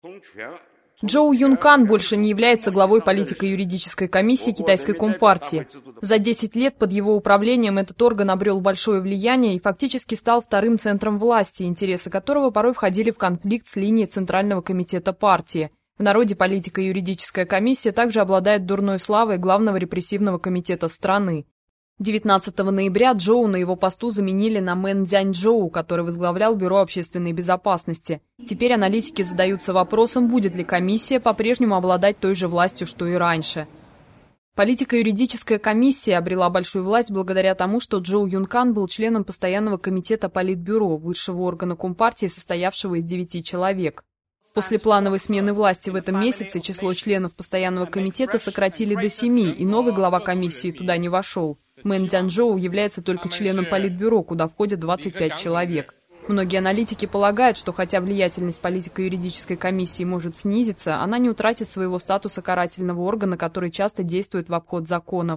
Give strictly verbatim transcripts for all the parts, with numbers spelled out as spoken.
Чжоу Юнкан больше не является главой политико-юридической комиссии Китайской Компартии. За десять лет под его управлением этот орган обрел большое влияние и фактически стал вторым центром власти, интересы которого порой входили в конфликт с линией Центрального комитета партии. В народе политико-юридическая комиссия также обладает дурной славой главного репрессивного комитета страны. девятнадцатого ноября Чжоу на его посту заменили на Мэн Цзяньчжоу, который возглавлял Бюро общественной безопасности. Теперь аналитики задаются вопросом, будет ли комиссия по-прежнему обладать той же властью, что и раньше. Политико-юридическая комиссия обрела большую власть благодаря тому, что Чжоу Юнкан был членом постоянного комитета Политбюро, высшего органа Компартии, состоявшего из девяти человек. После плановой смены власти в этом месяце число членов постоянного комитета сократили до семи, и новый глава комиссии туда не вошел. Мэн Цзяньчжоу является только членом Политбюро, куда входят двадцать пять человек. Многие аналитики полагают, что хотя влиятельность политико-юридической комиссии может снизиться, она не утратит своего статуса карательного органа, который часто действует в обход законов.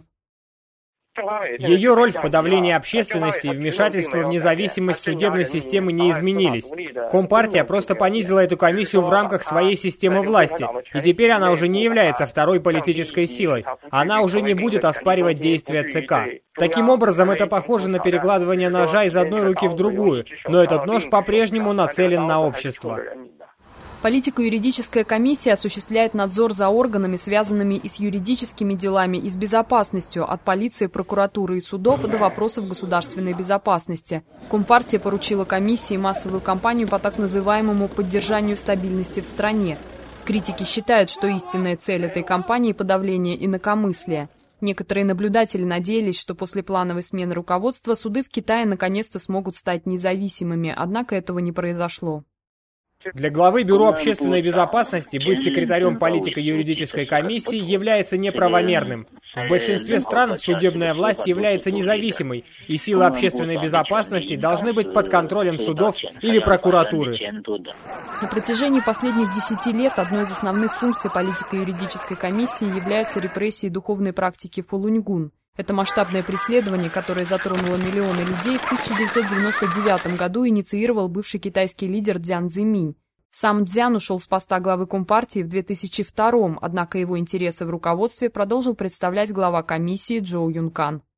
Ее роль в подавлении общественности и вмешательство в независимость судебной системы не изменились. Компартия просто понизила эту комиссию в рамках своей системы власти, и теперь она уже не является второй политической силой. Она уже не будет оспаривать действия ЦК. Таким образом, это похоже на перекладывание ножа из одной руки в другую, но этот нож по-прежнему нацелен на общество. Политико-юридическая комиссия осуществляет надзор за органами, связанными и с юридическими делами, и с безопасностью, от полиции, прокуратуры и судов до вопросов государственной безопасности. Компартия поручила комиссии массовую кампанию по так называемому поддержанию стабильности в стране. Критики считают, что истинная цель этой кампании – подавление инакомыслия. Некоторые наблюдатели надеялись, что после плановой смены руководства суды в Китае наконец-то смогут стать независимыми, однако этого не произошло. Для главы Бюро общественной безопасности быть секретарем политико-юридической комиссии является неправомерным. В большинстве стран судебная власть является независимой, и силы общественной безопасности должны быть под контролем судов или прокуратуры. На протяжении последних десяти лет одной из основных функций политико-юридической комиссии является репрессия духовной практики Фалунь-Гун. Это масштабное преследование, которое затронуло миллионы людей, в тысяча девятьсот девяносто девятом году инициировал бывший китайский лидер Цзян Цзиминь. Сам Цзян ушел с поста главы Компартии в две тысячи втором, однако его интересы в руководстве продолжил представлять глава комиссии Чжоу Юнкан.